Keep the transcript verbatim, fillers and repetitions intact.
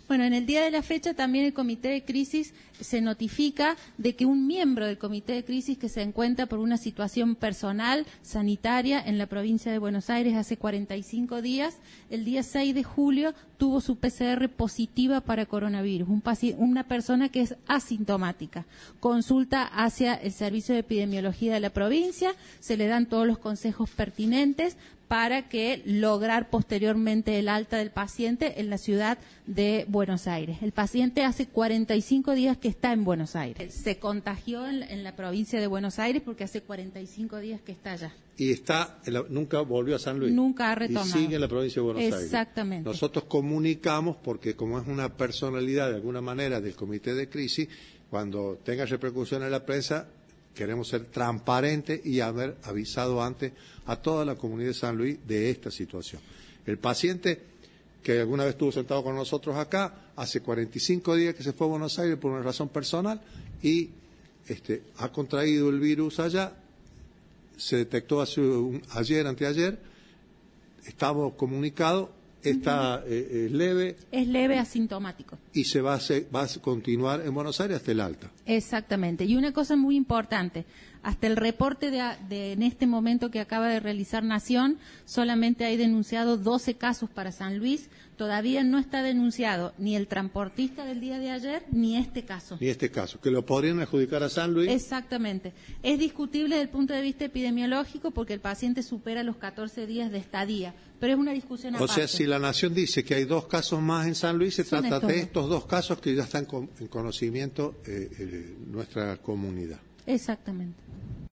Bueno, en el día de la fecha también el Comité de Crisis se notifica de que un miembro del Comité de Crisis que se encuentra por una situación personal, sanitaria, en la provincia de Buenos Aires hace cuarenta y cinco días, el día seis de julio tuvo su P C R positiva para coronavirus, un una persona que es asintomática. Consulta hacia el Servicio de Epidemiología de la provincia, se le dan todos los consejos pertinentes para que lograr posteriormente el alta del paciente en la ciudad de Buenos Aires. El paciente hace cuarenta y cinco días que está en Buenos Aires. Se contagió en, en la provincia de Buenos Aires porque hace cuarenta y cinco días que está allá. Y está, en la, nunca volvió a San Luis. Nunca ha retornado. Y sigue en la provincia de Buenos Aires. Exactamente. Nosotros comunicamos, porque como es una personalidad de alguna manera del Comité de Crisis, cuando tenga repercusión en la prensa, queremos ser transparentes y haber avisado antes a toda la comunidad de San Luis de esta situación. El paciente que alguna vez estuvo sentado con nosotros acá, hace cuarenta y cinco días que se fue a Buenos Aires por una razón personal y este, ha contraído el virus allá, se detectó hace un, ayer, anteayer, estamos comunicados, está eh, es leve. Es leve asintomático. Y se va a, hacer, va a continuar en Buenos Aires hasta el alta. Exactamente. Y una cosa muy importante, hasta el reporte de, de en este momento que acaba de realizar Nación, solamente hay denunciado doce casos para San Luis. Todavía no está denunciado ni el transportista del día de ayer, ni este caso. Ni este caso, que lo podrían adjudicar a San Luis. Exactamente. Es discutible desde el punto de vista epidemiológico porque el paciente supera los catorce días de estadía, pero es una discusión aparte. O sea, si la Nación dice que hay dos casos más en San Luis, se Son trata estos de dos. estos dos casos que ya están con, en conocimiento eh, eh, nuestra comunidad. Exactamente.